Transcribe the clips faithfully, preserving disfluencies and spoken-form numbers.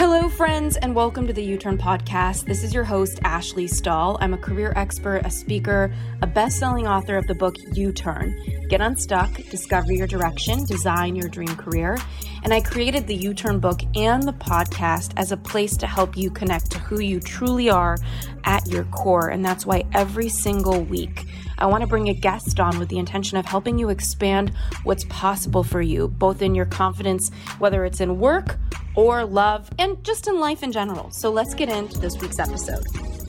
Hello, friends, and welcome to the U-Turn Podcast. This is your host, Ashley Stahl. I'm a career expert, a speaker, a best-selling author of the book U-Turn. Get unstuck, discover your direction, design your dream career. And I created the U-Turn book and the podcast as a place to help you connect to who you truly are at your core. And that's why every single week, I want to bring a guest on with the intention of helping you expand what's possible for you, both in your confidence, whether it's in work or love, and just in life in general. So let's get into this week's episode.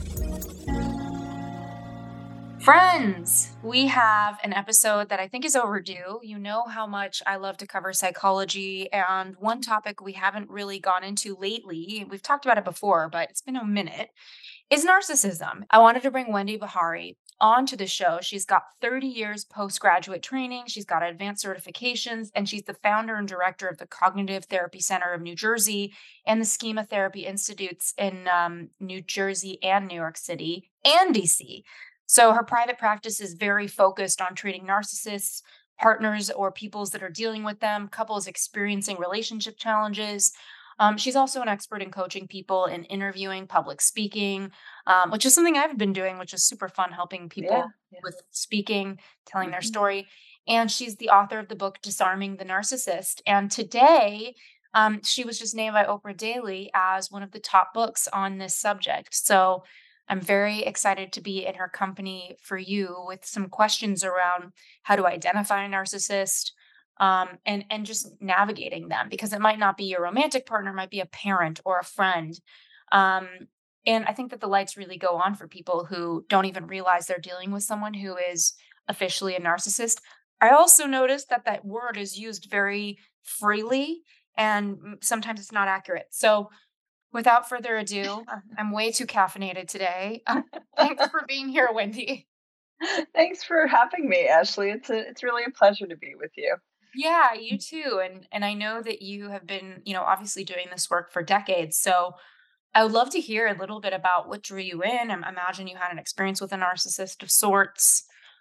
Friends, we have an episode that I think is overdue. You know how much I love to cover psychology, and one topic we haven't really gone into lately, we've talked about it before, but it's been a minute, is narcissism. I wanted to bring Wendy Behary onto the show. She's got thirty years postgraduate training. She's got advanced certifications, and she's the founder and director of the Cognitive Therapy Center of New Jersey and the Schema Therapy Institutes in um, New Jersey and New York City and D C. So her private practice is very focused on treating narcissists, partners, or peoples that are dealing with them, couples experiencing relationship challenges. Um, she's also an expert in coaching people in interviewing, public speaking, um, which is something I've been doing, which is super fun, helping people Yeah, yeah. with speaking, telling their Mhm. story. And she's the author of the book, Disarming the Narcissist. And today, um, she was just named by Oprah Daily as one of the top books on this subject. So I'm very excited to be in her company for you with some questions around how to identify a narcissist, um, and and just navigating them, because it might not be your romantic partner, it might be a parent or a friend. Um, and I think that the lights really go on for people who don't even realize they're dealing with someone who is officially a narcissist. I also noticed that that word is used very freely, and mm, sometimes it's not accurate. So without further ado, uh, I'm way too caffeinated today. Uh, thanks for being here, Wendy. Thanks for having me, Ashley. It's a, it's really a pleasure to be with you. Yeah, you too. And and I know that you have been, you know, obviously doing this work for decades. So I would love to hear a little bit about what drew you in. I imagine you had an experience with a narcissist of sorts.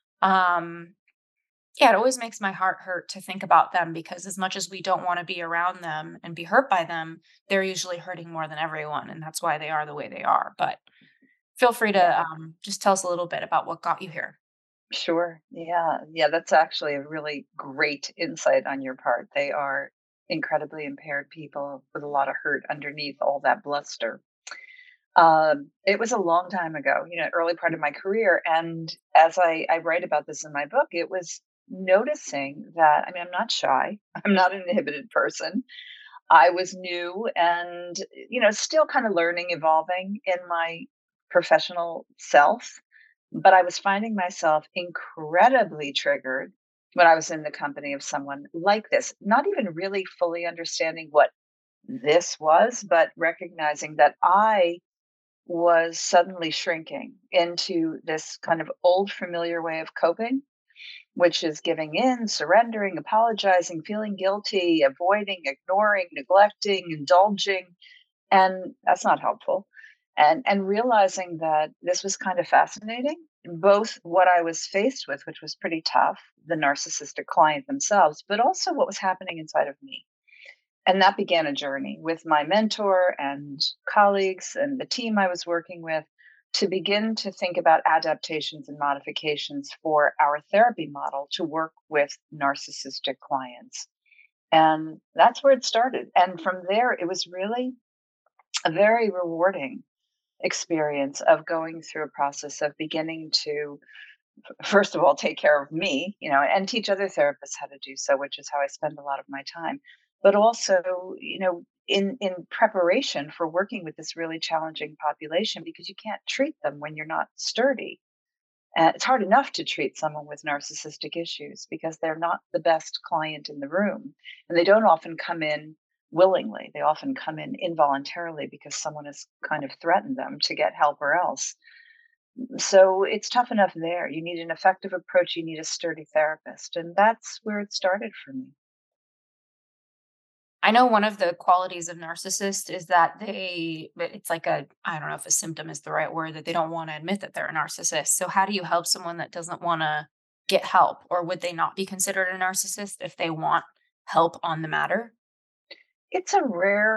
Um, yeah, it always makes my heart hurt to think about them, because as much as we don't want to be around them and be hurt by them, they're usually hurting more than everyone, and that's why they are the way they are. But feel free to Yeah, um, just tell us a little bit about what got you here. sure. Yeah, yeah, that's actually a really great insight on your part. They are incredibly impaired people with a lot of hurt underneath all that bluster. Um, it was a long time ago, you know, early part of my career. And as I, I write about this in my book, it was noticing that, I mean, I'm not shy. I'm not an inhibited person. I was new and, you know, still kind of learning, evolving in my professional self. But I was finding myself incredibly triggered when I was in the company of someone like this, not even really fully understanding what this was, but recognizing that I was suddenly shrinking into this kind of old familiar way of coping, which is giving in, surrendering, apologizing, feeling guilty, avoiding, ignoring, neglecting, indulging, and that's not helpful. And and realizing that this was kind of fascinating, both what I was faced with, which was pretty tough, the narcissistic client themselves, but also what was happening inside of me. And that began a journey with my mentor and colleagues and the team I was working with to begin to think about adaptations and modifications for our therapy model to work with narcissistic clients. And that's where it started. And from there, it was really a very rewarding experience of going through a process of beginning to, first of all, take care of me, you know, and teach other therapists how to do so, which is how I spend a lot of my time. But also, you know, in in preparation for working with this really challenging population, because you can't treat them when you're not sturdy. Uh, it's hard enough to treat someone with narcissistic issues because they're not the best client in the room. And they don't often come in willingly. They often come in involuntarily because someone has kind of threatened them to get help or else. So it's tough enough there. You need an effective approach. You need a sturdy therapist. And that's where it started for me. I know one of the qualities of narcissist is that they, but it's like a, I don't know if a symptom is the right word, that they don't want to admit that they're a narcissist. So how do you help someone that doesn't want to get help? Or would they not be considered a narcissist if they want help on the matter? It's a rare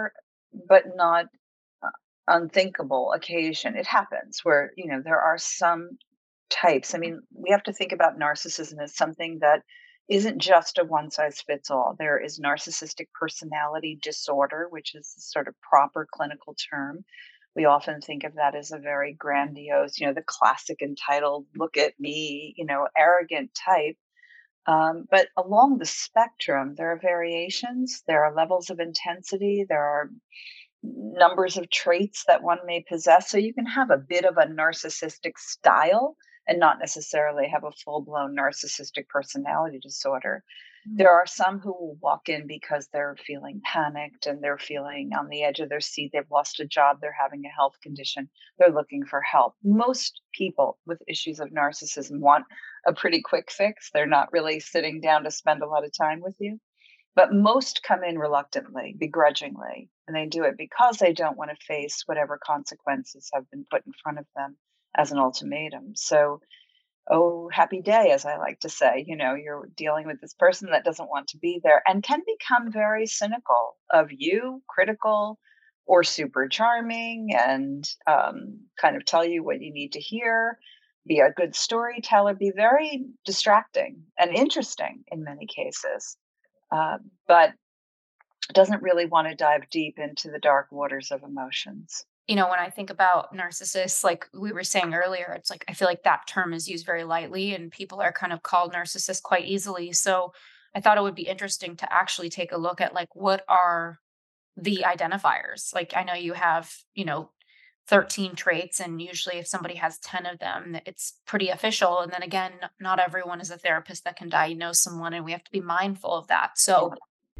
but not uh, unthinkable occasion. It happens where, you know, there are some types. I mean, we have to think about narcissism as something that isn't just a one size fits all. There is narcissistic personality disorder, which is the sort of proper clinical term. We often think of that as a very grandiose, you know, the classic entitled, look at me, you know, arrogant type. Um, but along the spectrum, there are variations, there are levels of intensity, there are numbers of traits that one may possess. So you can have a bit of a narcissistic style and not necessarily have a full blown narcissistic personality disorder. Mm. There are some who will walk in because they're feeling panicked and they're feeling on the edge of their seat. They've lost a job, they're having a health condition, they're looking for help. Most people with issues of narcissism want a pretty quick fix. They're not really sitting down to spend a lot of time with you. But most come in reluctantly, begrudgingly, and they do it because they don't want to face whatever consequences have been put in front of them as an ultimatum. So, oh, happy day, as I like to say. You know, you're dealing with this person that doesn't want to be there and can become very cynical of you, critical, or super charming, and um, kind of tell you what you need to hear, be a good storyteller, be very distracting and interesting in many cases. Uh, but doesn't really want to dive deep into the dark waters of emotions. You know, when I think about narcissists, like we were saying earlier, it's like I feel like that term is used very lightly and people are kind of called narcissists quite easily. So I thought it would be interesting to actually take a look at like what are the identifiers. Like I know you have, you know, thirteen traits, and usually if somebody has ten of them, it's pretty official. And then again, n- not everyone is a therapist that can diagnose someone, and we have to be mindful of that. Yeah. So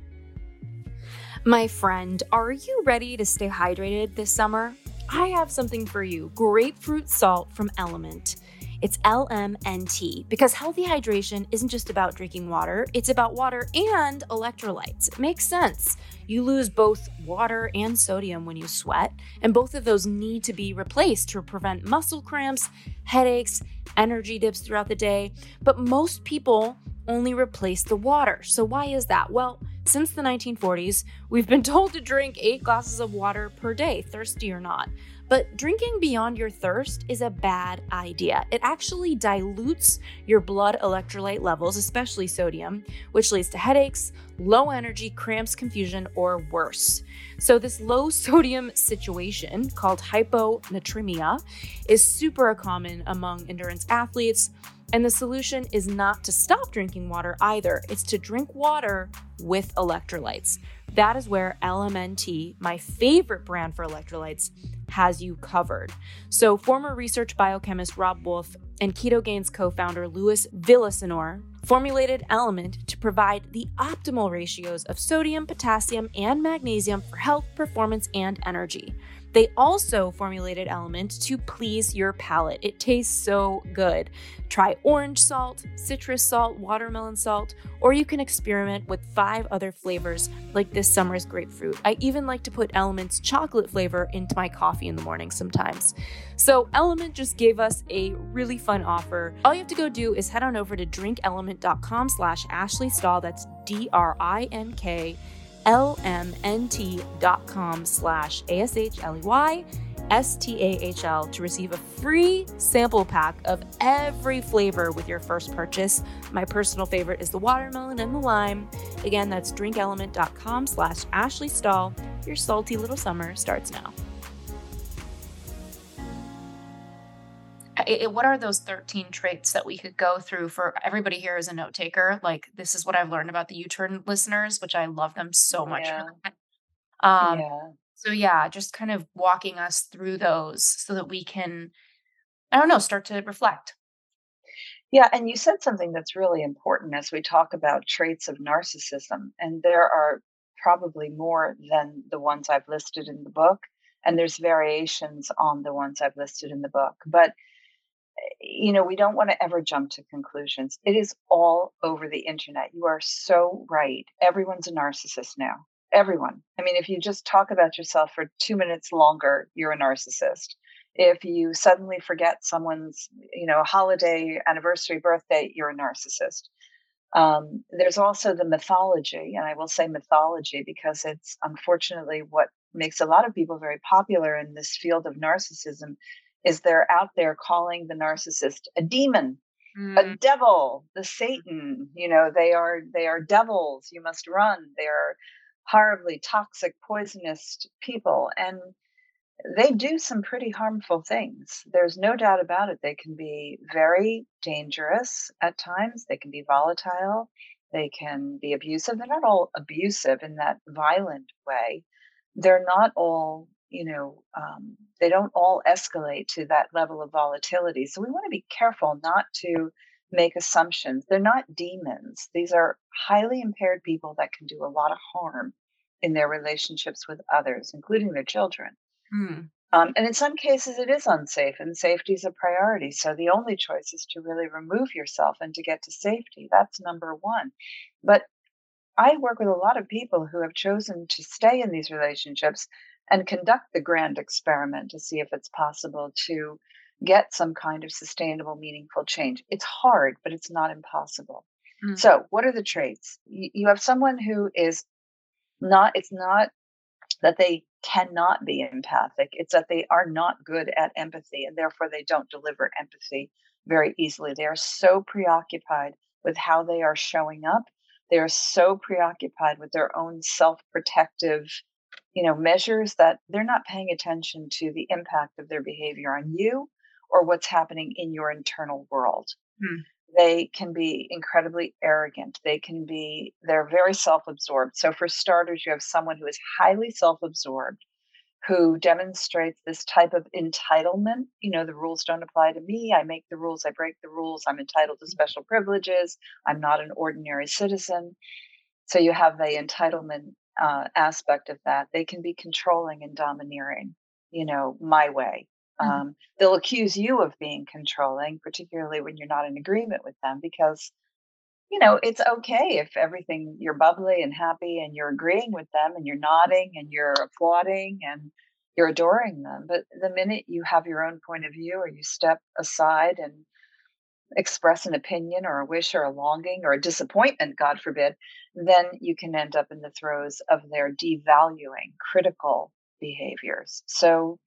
my friend, are you ready to stay hydrated this summer? I have something for you, grapefruit salt from Element. It's L M N T because healthy hydration isn't just about drinking water, it's about water and electrolytes. It makes sense. You lose both water and sodium when you sweat, and both of those need to be replaced to prevent muscle cramps, headaches, energy dips throughout the day. But most people only replace the water. So why is that? Well, since the nineteen forties, we've been told to drink eight glasses of water per day, thirsty or not. But drinking beyond your thirst is a bad idea. It actually dilutes your blood electrolyte levels, especially sodium, which leads to headaches, low energy, cramps, confusion, or worse. So this low sodium situation called hyponatremia is super common among endurance athletes. And the solution is not to stop drinking water either. It's to drink water with electrolytes. That is where L M N T, my favorite brand for electrolytes, has you covered. So former research biochemist Rob Wolf and Ketogains co-founder Louis Villasenor formulated Element to provide the optimal ratios of sodium, potassium, and magnesium for health, performance, and energy. They also formulated Element to please your palate. It tastes so good. Try orange salt, citrus salt, watermelon salt, or you can experiment with five other flavors like this summer's grapefruit. I even like to put Element's chocolate flavor into my coffee in the morning sometimes. So Element just gave us a really fun offer. All you have to go do is head on over to drinkelement.com slash Ashley Stahl. That's D R I N K L-M-N-T dot com slash A-S-H-L-E-Y S-T-A-H-L to receive a free sample pack of every flavor with your first purchase. My personal favorite is the watermelon and the lime. Again, that's drinkelement.com slash Ashley Stahl. Your salty little summer starts now. I- I- what are those thirteen traits that we could go through for everybody here as a note taker? Like, this is what I've learned about the U-turn listeners, which I love them so much for Yeah. that. Um, Yeah. so yeah, just kind of walking us through those so that we can, I don't know, start to reflect. Yeah. And you said something that's really important as we talk about traits of narcissism. And there are probably more than the ones I've listed in the book. And there's variations on the ones I've listed in the book. But you know, we don't want to ever jump to conclusions. It is all over the internet. You are so right. Everyone's a narcissist now. Everyone. I mean, if you just talk about yourself for two minutes longer, you're a narcissist. If you suddenly forget someone's, you know, holiday, anniversary, birthday, you're a narcissist. Um, there's also the mythology, and I will say mythology because it's unfortunately what makes a lot of people very popular in this field of narcissism is they're out there calling the narcissist a demon, a Mm, devil, the Satan. You know, they are they are devils. You must run. They are horribly toxic, poisonous people, and they do some pretty harmful things. There's no doubt about it. They can be very dangerous at times. They can be volatile. They can be abusive. They're not all abusive in that violent way. They're not all, you know, um, they don't all escalate to that level of volatility. So we want to be careful not to make assumptions. They're not demons. These are highly impaired people that can do a lot of harm in their relationships with others, including their children. mm, Um, and in some cases, it is unsafe, and safety is a priority. So the only choice is to really remove yourself and to get to safety. That's number one. But I work with a lot of people who have chosen to stay in these relationships and conduct the grand experiment to see if it's possible to get some kind of sustainable, meaningful change. It's hard, but it's not impossible. mm, So, what are the traits? You, you have someone who is not, it's not that they cannot be empathic. It's that they are not good at empathy and therefore they don't deliver empathy very easily. They are so preoccupied with how they are showing up. They are so preoccupied with their own self-protective, you know, measures that they're not paying attention to the impact of their behavior on you or what's happening in your internal world. mm, They can be incredibly arrogant. They can be they're very self-absorbed. So for starters, you have someone who is highly self-absorbed, who demonstrates this type of entitlement. You know, the rules don't apply to me. I make the rules, I break the rules. I'm entitled to special privileges. I'm not an ordinary citizen. So you have the entitlement uh, aspect of that. They can be controlling and domineering, you know, my way. mm, Um, they'll accuse you of being controlling, particularly when you're not in agreement with them, because, you know, it's okay if everything you're bubbly and happy and you're agreeing with them and you're nodding and you're applauding and you're adoring them. But the minute you have your own point of view or you step aside and express an opinion or a wish or a longing or a disappointment, God forbid, then you can end up in the throes of their devaluing, critical behaviors. So,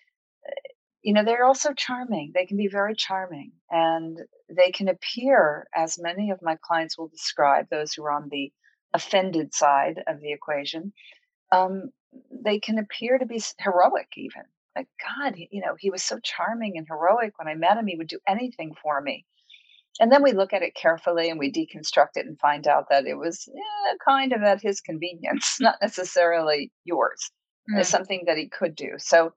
you know, they're also charming. They can be very charming and they can appear, as many of my clients will describe, those who are on the offended side of the equation, um, they can appear to be s- heroic, even. Like, God, he- you know, he was so charming and heroic. When I met him, he would do anything for me, and then we look at it carefully and we deconstruct it and find out that it was eh, kind of at his convenience, not necessarily yours. It's mm, something that he could do. So,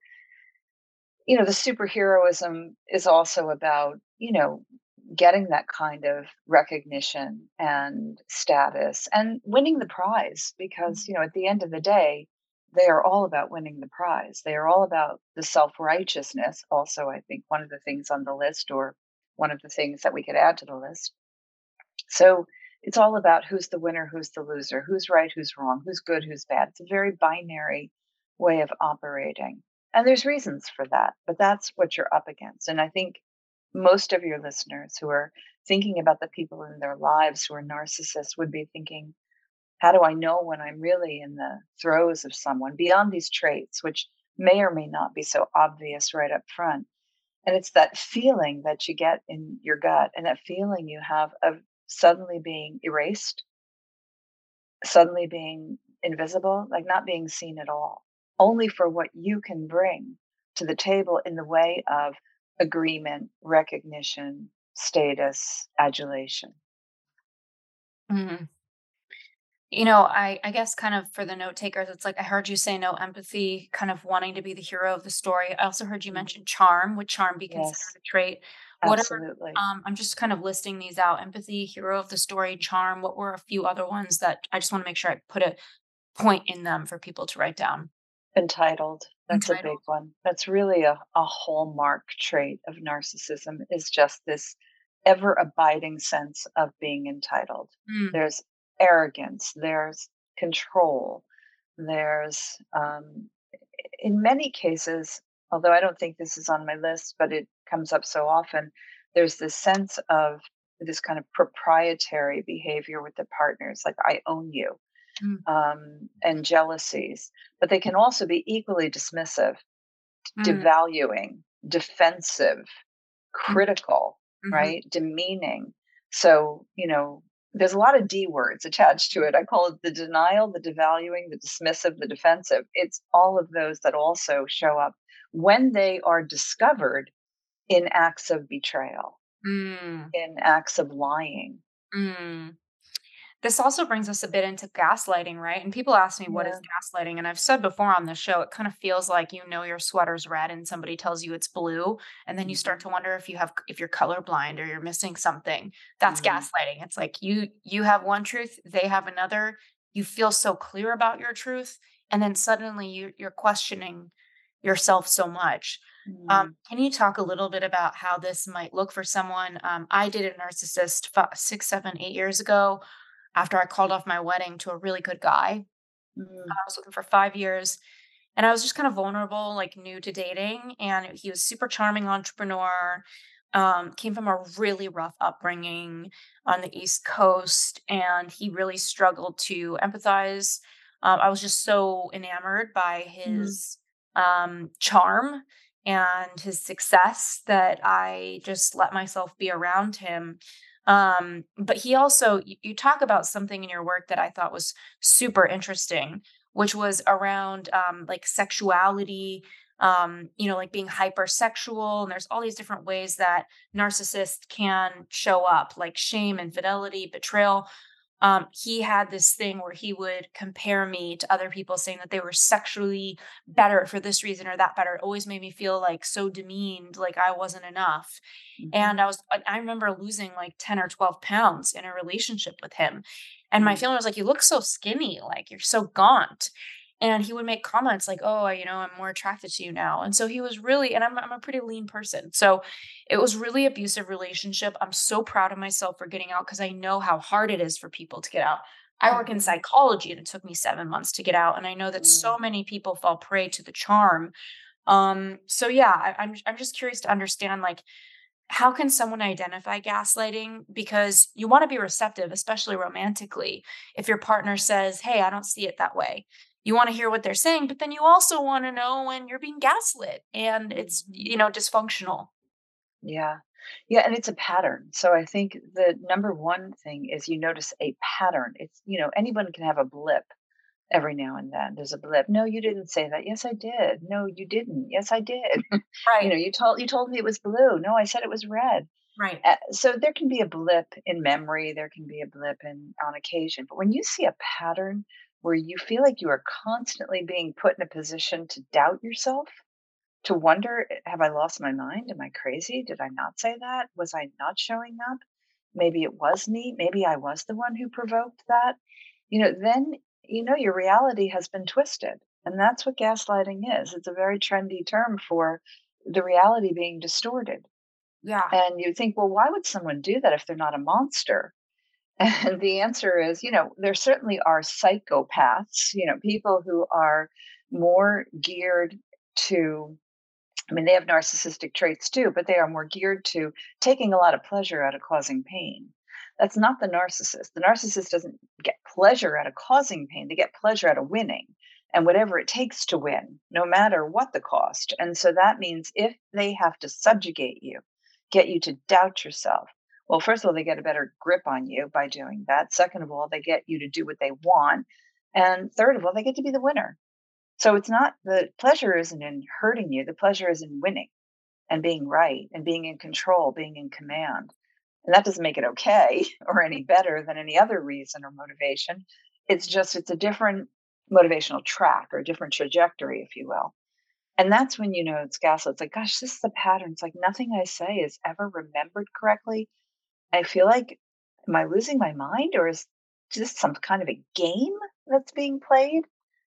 you know, the superheroism is also about, you know, getting that kind of recognition and status and winning the prize because, you know, at the end of the day, they are all about winning the prize. They are all about the self righteousness. Also, I think one of the things on the list, or one of the things that we could add to the list. So it's all about who's the winner, who's the loser, who's right, who's wrong, who's good, who's bad. It's a very binary way of operating. And there's reasons for that, but that's what you're up against. And I think most of your listeners who are thinking about the people in their lives who are narcissists would be thinking, how do I know when I'm really in the throes of someone beyond these traits, which may or may not be so obvious right up front? And it's that feeling that you get in your gut and that feeling you have of suddenly being erased, suddenly being invisible, like not being seen at all, only for what you can bring to the table in the way of agreement, recognition, status, adulation. mm. You know, I I guess kind of for the note takers, it's like I heard you say no empathy, kind of wanting to be the hero of the story. I also heard you Mhm. mention charm. Would charm be considered Yes, a trait? What are absolutely. um I'm just kind of listing these out. Empathy, hero of the story, charm. What were a few other ones that I just want to make sure I put a point in them for people to write down? Entitled. That's a big Entitled. one. That's really a, a hallmark trait of narcissism is just this ever abiding sense of being entitled. Mm, There's arrogance, there's control, there's, um, in many cases, although I don't think this is on my list, but it comes up so often, there's this sense of this kind of proprietary behavior with the partners, like I own you. Mm, um, and jealousies, but they can also be equally dismissive, mm, devaluing, defensive, mm, critical, mhm, right? Demeaning. So, you know, there's a lot of D words attached to it. I call it the denial, the devaluing, the dismissive, the defensive. It's all of those that also show up when they are discovered in acts of betrayal, mm, in acts of lying. mm. This also brings us a bit into gaslighting, right? And people ask me, what is Yeah. gaslighting? And I've said before on the show, it kind of feels like you know your sweater's red and somebody tells you it's blue. And then you start Hmm. to wonder if you have if you're colorblind or you're missing something. That's Hmm. gaslighting. It's like you you have one truth, they have another. You feel so clear about your truth, and then suddenly you you're questioning yourself so much. Um, Hmm. can you talk a little bit about how this might look for someone? Um, I dated a narcissist fi- six, seven, eight years ago after I called off my wedding to a really good guy. Hmm. I was with him for five years, and I was just kind of vulnerable, like, new to dating, and he was super charming entrepreneur, um, came from a really rough upbringing on the East Coast, and he really struggled to empathize. Um, I was just so enamored by Hmm. his, um, charm and his success that I just let myself be around him. Um, but he also you you talk about something in your work that I thought was super interesting, which was around um, like sexuality, um, you know, like being hypersexual. And there's all these different ways that narcissists can show up, like shame, infidelity, betrayal. Um, he had this thing where he would compare me to other people, saying that they were sexually better for this reason or that better. It always made me feel like so demeaned, like I wasn't enough. And Hmm. I was, I I remember losing like ten or twelve pounds in a relationship with him. And my Hmm. family was like, "You look so skinny, like you're so gaunt." And he would make comments like, "Oh, you know, I'm more attracted to you now." And so he was really, and I'm, I'm a pretty lean person. So it was really abusive relationship. I'm so proud of myself for getting out because I know how hard it is for people to get out. I work in Hmm. psychology and it took me seven months to get out. And I know that Hmm. so many people fall prey to the charm. Um, so yeah, I, I'm I'm just curious to understand, like, how can someone identify gaslighting? Because you want to be receptive, especially romantically. If your partner says, "Hey, I don't see it that way," you want to hear what they're saying, but then you also want to know when you're being gaslit and it's, Hmm. you know, dysfunctional. Yeah. Yeah, and it's a pattern. So I think the number one thing is you notice a pattern. It's, you know, anyone can have a blip every now and then. There's a blip. No, you didn't say that. Yes, I did. No, you didn't. Yes, I did. You Right, know, you told you told me it was blue. No, I said it was red. right. Uh, so there can be a blip in memory, there can be a blip in on occasion. But when you see a pattern where you feel like you are constantly being put in a position to doubt yourself, to wonder, "Eh, have I lost my mind? Am I crazy? Did I not say that? Was I not showing up? Maybe it was me. Maybe I was the one who provoked that." You know, then you know your reality has been twisted. And that's what gaslighting is. It's a very trendy term for the reality being distorted. Yeah. And you think, well, why would someone do that if they're not a monster? And the answer is, you know, there certainly are psychopaths, you know, people who are more geared to, I mean, they have narcissistic traits too, but they are more geared to taking a lot of pleasure out of causing pain. That's not the narcissist. The narcissist doesn't get pleasure out of causing pain, they get pleasure out of winning and whatever it takes to win, no matter what the cost. And so that means if they have to subjugate you, get you to doubt yourself, well, first of all, they get a better grip on you by doing that. Second of all, they get you to do what they want. And third of all, they get to be the winner. So it's not the pleasure isn't in hurting you, the pleasure is in winning and being right and being in control, being in command. And that doesn't make it okay or any better than any other reason or motivation. It's just it's a different motivational track or a different trajectory, if you will. And that's when you know it's gaslit. It's like, gosh, this is the pattern. It's like nothing I say is ever remembered correctly. I feel like, am I losing my mind or is this some kind of a game that's being played?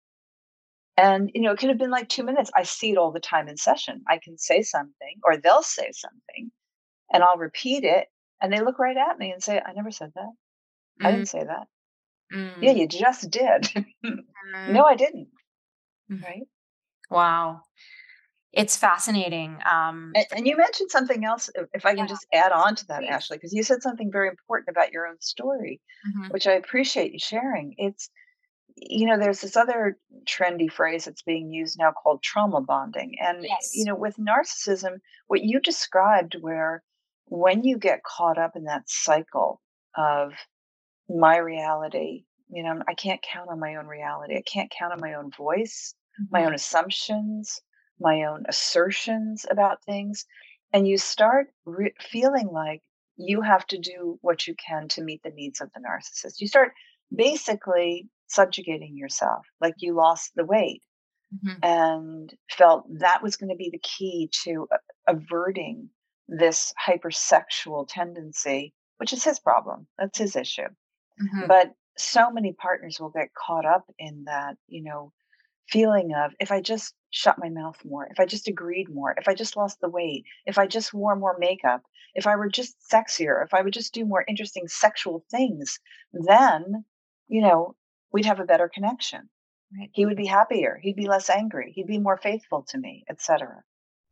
And, you know, it could have been like two minutes. I see it all the time in session. I can say something or they'll say something and I'll repeat it and they look right at me and say, "I never said that. I Mm, didn't say that." "Yeah, mm, you just did." mm, "No, I didn't." mm. Right? Wow. It's fascinating. Um, And, and you mentioned something else, if if I yeah, can just add on to that, please. Ashley, because you said something very important about your own story, Mhm. which I appreciate you sharing. It's you know, there's this other trendy phrase that's being used now called trauma bonding. And, you Yes. know, with narcissism, what you described, where when you get caught up in that cycle of my reality, you know, I can't count on my own reality. I can't count on my own voice, my own Mhm. assumptions, my own assertions about things. And you start re- feeling like you have to do what you can to meet the needs of the narcissist. You start basically subjugating yourself, like you lost the weight Mhm. and felt that was going to be the key to a- averting this hypersexual tendency, which is his problem. That's his issue. Mhm. But so many partners will get caught up in that, you know, feeling of if I just shut my mouth more, if I just agreed more, if I just lost the weight, if I just wore more makeup, if I were just sexier, if I would just do more interesting sexual things, then, you know, we'd have a better connection. Right. He would be happier. He'd be less angry. He'd be more faithful to me, et cetera.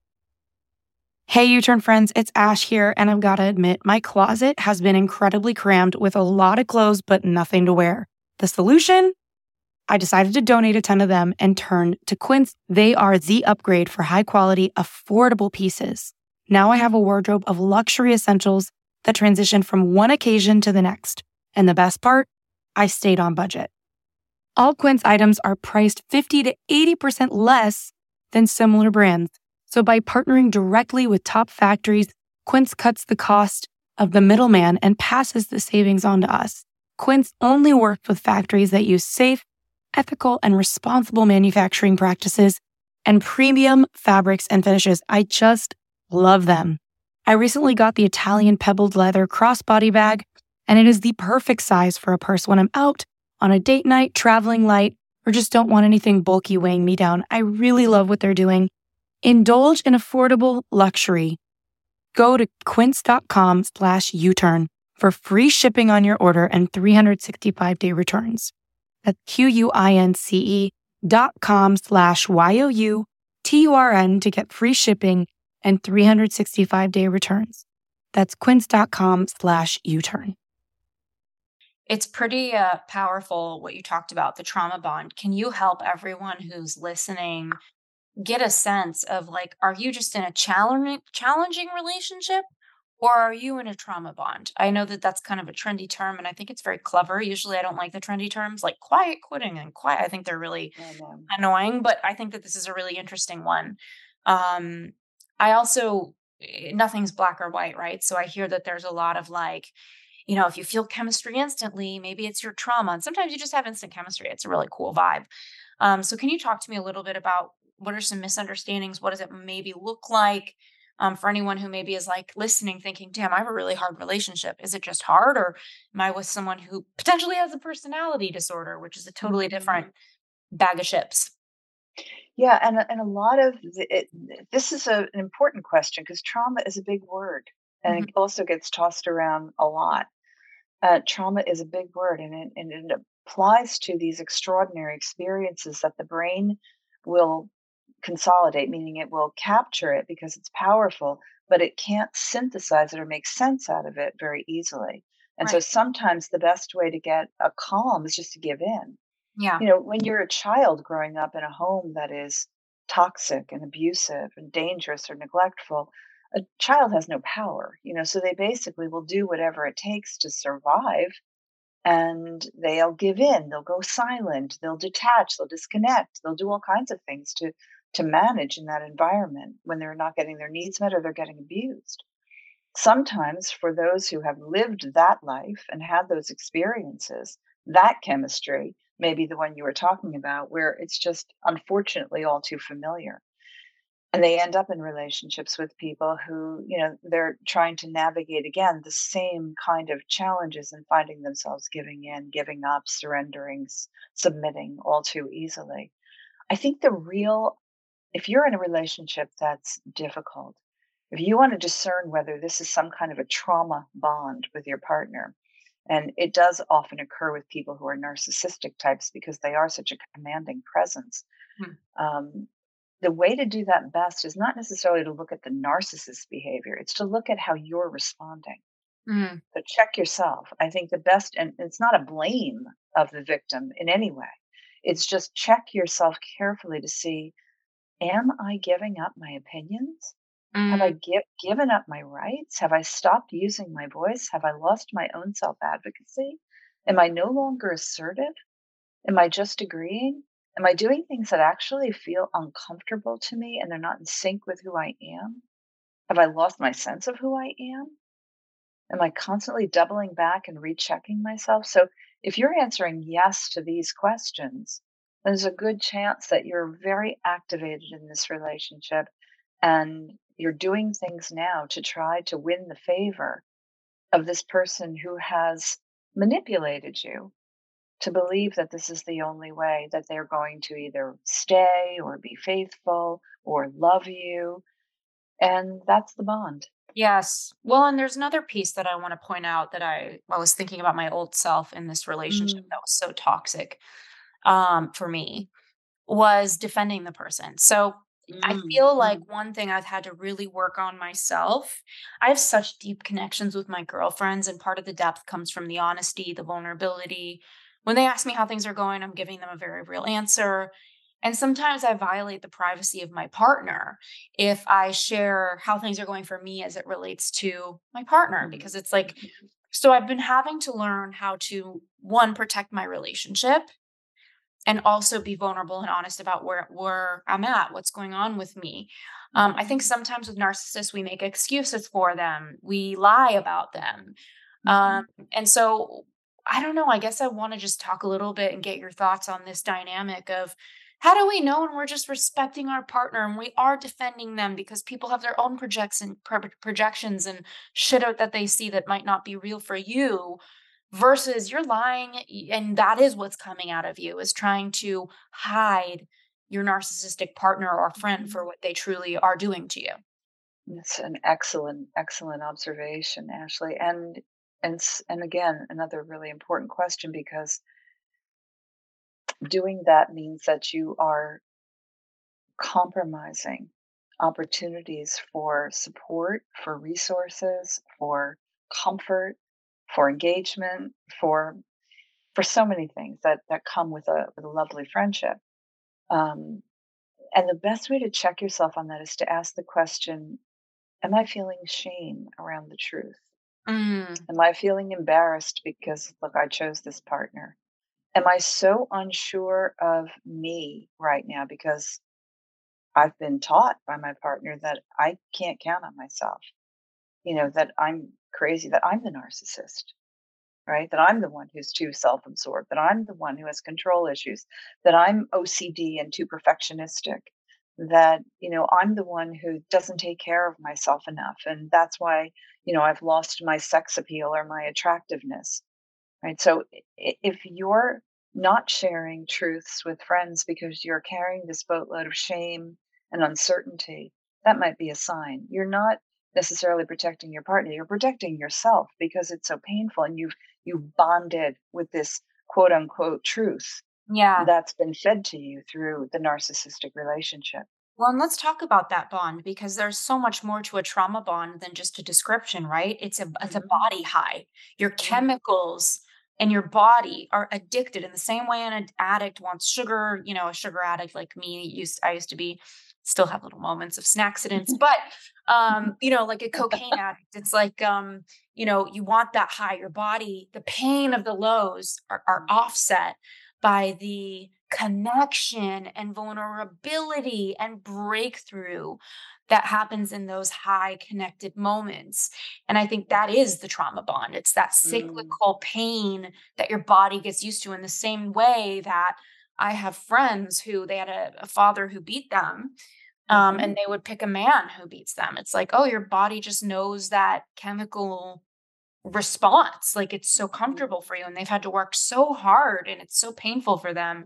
Hey, U Turn friends, it's Ash here, and I've got to admit, my closet has been incredibly crammed with a lot of clothes, but nothing to wear. The solution? I decided to donate a ton of them and turn to Quince. They are the upgrade for high quality, affordable pieces. Now I have a wardrobe of luxury essentials that transition from one occasion to the next. And the best part? I stayed on budget. All Quince items are priced fifty to eighty percent less than similar brands. So by partnering directly with top factories, Quince cuts the cost of the middleman and passes the savings on to us. Quince only works with factories that use safe, ethical, and responsible manufacturing practices and premium fabrics and finishes. I just love them. I recently got the Italian pebbled leather crossbody bag, and it is the perfect size for a purse when I'm out on a date night, traveling light, or just don't want anything bulky weighing me down. I really love what they're doing. Indulge in affordable luxury. Go to quince.com slash U-turn for free shipping on your order and three hundred sixty-five day returns. That's Q-U-I-N-C-E dot com slash Y-O-U-T-U-R-N to get free shipping and three hundred sixty-five day returns. That's quince.com slash U-turn. It's pretty uh, powerful what you talked about, the trauma bond. Can you help everyone who's listening get a sense of like, are you just in a challenging challenging relationship, or are you in a trauma bond? I know that that's kind of a trendy term, and I think it's very clever. Usually, I don't like the trendy terms like quiet quitting and quiet. I think they're really I know. annoying, but I think that this is a really interesting one. Um, I also eh, nothing's black or white, right? So I hear that there's a lot of like, you know, if you feel chemistry instantly, maybe it's your trauma. And sometimes you just have instant chemistry. It's a really cool vibe. Um, so can you talk to me a little bit about what are some misunderstandings? What does it maybe look like? Um, for anyone who maybe is like listening, thinking, damn, I have a really hard relationship. Is it just hard? Or am I with someone who potentially has a personality disorder, which is a totally Mhm. different bag of chips? Yeah, and a- and a lot of the, it, this is a, an important question because trauma is a big word and Mhm. it also gets tossed around a lot. Uh, trauma is a big word, and it, and it applies to these extraordinary experiences that the brain will consolidate, meaning it will capture it because it's powerful, but it can't synthesize it or make sense out of it very easily. And so Right. sometimes the best way to get a calm is just to give in. Yeah. You know, when you're a child growing up in a home that is toxic and abusive and dangerous or neglectful, a child has no power, you know, so they basically will do whatever it takes to survive, and they'll give in, they'll go silent, they'll detach, they'll disconnect, they'll do all kinds of things to to manage in that environment when they're not getting their needs met or they're getting abused. Sometimes for those who have lived that life and had those experiences, that chemistry may be the one you were talking about, where it's just unfortunately all too familiar. And they end up in relationships with people who, you know, they're trying to navigate again the same kind of challenges and finding themselves giving in, giving up, surrendering, s- submitting all too easily. I think the real, if you're in a relationship that's difficult, if you want to discern whether this is some kind of a trauma bond with your partner, and it does often occur with people who are narcissistic types because they are such a commanding presence. Mhm. Um, the way to do that best is not necessarily to look at the narcissist's behavior, it's to look at how you're responding. So check yourself. I think the best, and it's not a blame of the victim in any way. It's just check yourself carefully to see, am I giving up my opinions? Have I Mm, gi- given up my rights? Have I stopped using my voice? Have I lost my own self advocacy? Am I no longer assertive? Am I just agreeing? Am I doing things that actually feel uncomfortable to me and they're not in sync with who I am? Have I lost my sense of who I am? Am I constantly doubling back and rechecking myself? So, if you're answering yes to these questions, there's a good chance that you're very activated in this relationship and you're doing things now to try to win the favor of this person who has manipulated you to believe that this is the only way that they're going to either stay or be faithful or love you. And that's the bond. yes. Well, and there's another piece that I want to point out that I, I was thinking about my old self in this relationship Mm, that was so toxic um, for me was defending the person. So I mm, feel like mm, one thing I've had to really work on myself. I have such deep connections with my girlfriends, and part of the depth comes from the honesty, the vulnerability. When they ask me how things are going, I'm giving them a very real answer. And sometimes I violate the privacy of my partner if I share how things are going for me as it relates to my partner, mm, because it's like, mhm, so I've been having to learn how to, one, protect my relationship and also be vulnerable and honest about where where I'm at, what's going on with me. Um, I mhm, think sometimes with narcissists, we make excuses for them, we lie about them, um, mhm. and so I don't know. I guess I want to just talk a little bit and get your thoughts on this dynamic of how do we know when we're just respecting our partner and we are defending them because people have their own projection pro- projections and shit out that they see that might not be real for you versus you're lying y- and that is what's coming out of you is trying to hide your narcissistic partner or friend for Mhm. what they truly are doing to you. It's an excellent, excellent observation, Ashley. And and s- and again, another really important question because doing that means that you are compromising opportunities for support, for resources, for comfort, for engagement, for for so many things that that come with a with a lovely friendship. Um, and the best way to check yourself on that is to ask the question, am I feeling shame around the truth? Mm, Am I feeling embarrassed because, look, I chose this partner? Am I so unsure of me right now because I've been taught by my partner that I can't count on myself, you know, that I'm crazy, that I'm the narcissist, right? That I'm the one who's too self absorbed, that I'm the one who has control issues, that I'm O C D and too perfectionistic, that, you know, I'm the one who doesn't take care of myself enough. And that's why, you know, I've lost my sex appeal or my attractiveness, right? So i- if you're not sharing truths with friends because you're carrying this boatload of shame and uncertainty, that might be a sign. You're not necessarily protecting your partner, you're protecting yourself because it's so painful and you've you've bonded with this quote unquote truth yeah. that's been fed to you through the narcissistic relationship. Well, and let's talk about that bond because there's so much more to a trauma bond than just a description, right? It's a it's a Mhm, body high. Your mhm, chemicals and your body are addicted in the same way an ad- addict wants sugar, you know, a sugar addict like me used I used to be, still have little moments of snack accidents, but um, you know, like a cocaine addict. It's like um, you know, you want that high. Your body, the pain of the lows are, are offset by the connection and vulnerability and breakthrough that happens in those high connected moments. And I think that is the trauma bond. It's that mm, cyclical pain that your body gets used to in the same way that I have friends who they had a, a father who beat them. Um, mhm, and they would pick a man who beats them. It's like, oh, your body just knows that chemical response. Like it's so mhm. comfortable for you, and they've had to work so hard, and it's so painful for them.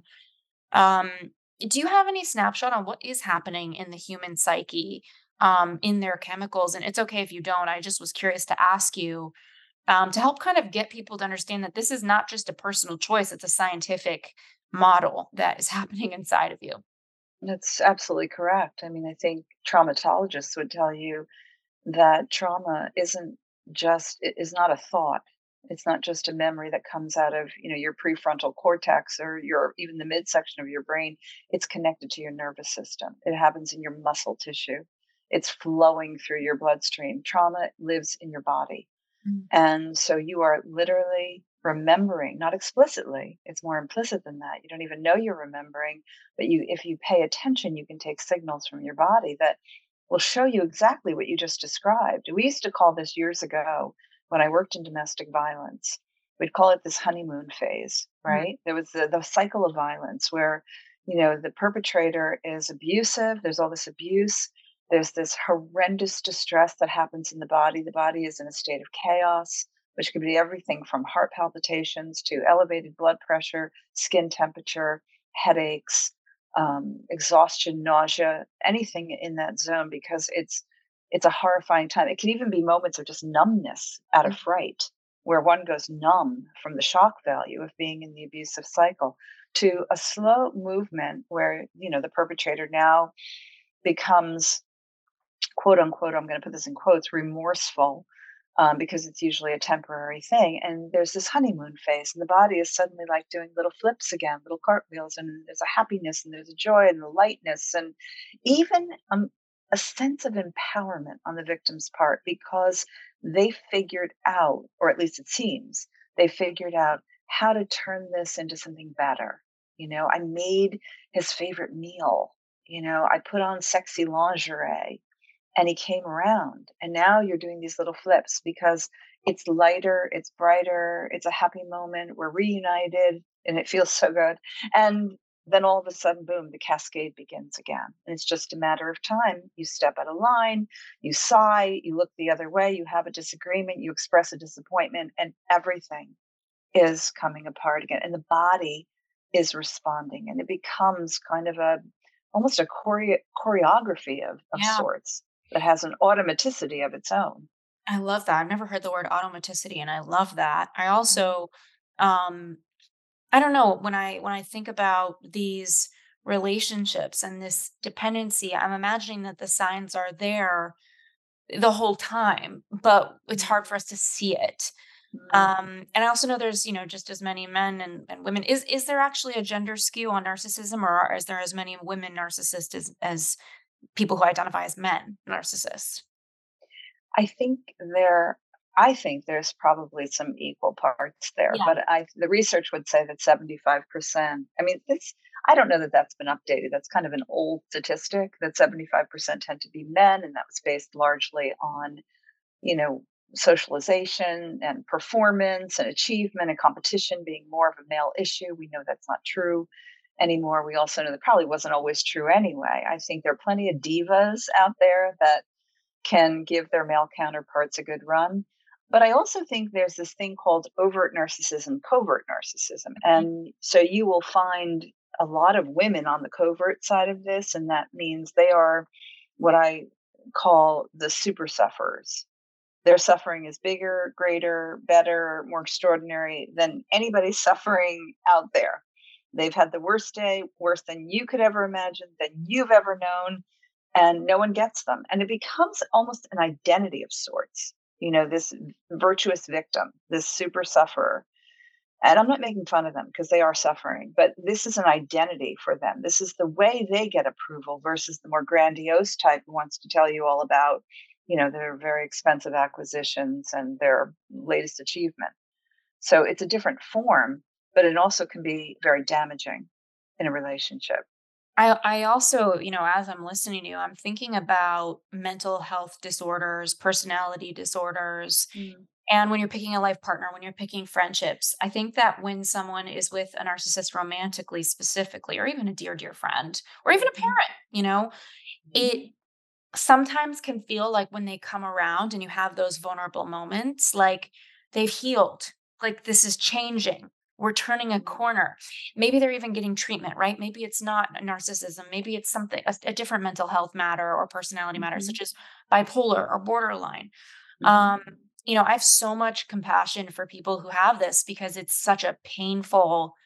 Um, do you have any snapshot on what is happening in the human psyche, um, in their chemicals? And it's okay if you don't. I just was curious to ask you um, to help kind of get people to understand that this is not just a personal choice; it's a scientific model that is happening inside of you. That's absolutely correct. I mean, I think traumatologists would tell you that trauma isn't just, it is not a thought. It's not just a memory that comes out of, you know, your prefrontal cortex or your even the midsection of your brain. It's connected to your nervous system. It happens in your muscle tissue. It's flowing through your bloodstream. Trauma lives in your body. Mm. And so you are literally remembering, not explicitly, it's more implicit than that. You don't even know you're remembering, but you if you pay attention, you can take signals from your body that will show you exactly what you just described. We used to call this years ago when I worked in domestic violence. We'd call it this honeymoon phase, Mm. right? There was the, the cycle of violence where, you know, the perpetrator is abusive, there's all this abuse, there's this horrendous distress that happens in the body. The body is in a state of chaos, which could be everything from heart palpitations to elevated blood pressure, skin temperature, headaches, um, exhaustion, nausea, anything in that zone because it's it's a horrifying time. It can even be moments of just numbness out of Mm. fright, where one goes numb from the shock value of being in the abusive cycle, to a slow movement where you know the perpetrator now becomes quote unquote, I'm going to put this in quotes, remorseful, um, because it's usually a temporary thing. And there's this honeymoon phase, and the body is suddenly like doing little flips again, little cartwheels, and there's a happiness and there's a joy and the lightness, and even um, a sense of empowerment on the victim's part because they figured out, or at least it seems, they figured out how to turn this into something better. You know, I made his favorite meal. You know, I put on sexy lingerie and he came around. And now you're doing these little flips because it's lighter, it's brighter, it's a happy moment, we're reunited, and it feels so good. And then all of a sudden, boom, the cascade begins again. And it's just a matter of time. You step out of line, you sigh, you look the other way, you have a disagreement, you express a disappointment, and everything is coming apart again. And the body is responding. And it becomes kind of a almost a chore- choreography of, of Yeah. sorts that has an automaticity of its own. I love that. I've never heard the word automaticity, and I love that. I Mhm. also, um, I don't know, when I when I think about these relationships and this dependency, I'm imagining that the signs are there the whole time, but it's Mhm. hard for us to see it. Mhm. Um, and I also know there's, you know, just as many men and, and women. Is is there actually a gender skew on narcissism, or are, is there as many women narcissists as as people who identify as men narcissists? I think there I think there's probably some equal parts there, Yeah. but I the research would say that seventy-five percent. I mean, this I don't know that that's been updated. That's kind of an old statistic that seventy-five percent tend to be men, and that was based largely on, you know, socialization and performance and achievement and competition being more of a male issue. We know that's not true anymore. We also know that probably wasn't always true anyway. I think there are plenty of divas out there that can give their male counterparts a good run. But I also think there's this thing called overt narcissism, covert narcissism. Mhm. And so you will find a lot of women on the covert side of this. And that means they are what I call the super sufferers. Their suffering is bigger, greater, better, more extraordinary than anybody's suffering out there. They've had the worst day, worse than you could ever imagine, than you've ever known, and no one gets them. And it becomes almost an identity of sorts. You know, this virtuous victim, this super sufferer. And I'm not making fun of them because they are suffering, but this is an identity for them. This is the way they get approval versus the more grandiose type who wants to tell you all about, you know, their very expensive acquisitions and their latest achievement. So it's a different form, but it also can be very damaging in a relationship. I I also, you know, as I'm listening to you, I'm thinking about mental health disorders, personality disorders, Mm. and when you're picking a life partner, when you're picking friendships. I think that when someone is with a narcissist romantically, specifically, or even a dear, dear friend, or even a Mhm. parent, you know, Mhm. it sometimes can feel like when they come around and you have those vulnerable moments, like they've healed, like this is changing. We're turning a Mhm. corner. Maybe they're even getting treatment, right? Maybe it's not a narcissism. Maybe it's something, a, a different mental health matter or personality matter, Mhm. such as bipolar or borderline. Mhm. Um, you know, I have so much compassion for people who have this because it's such a painful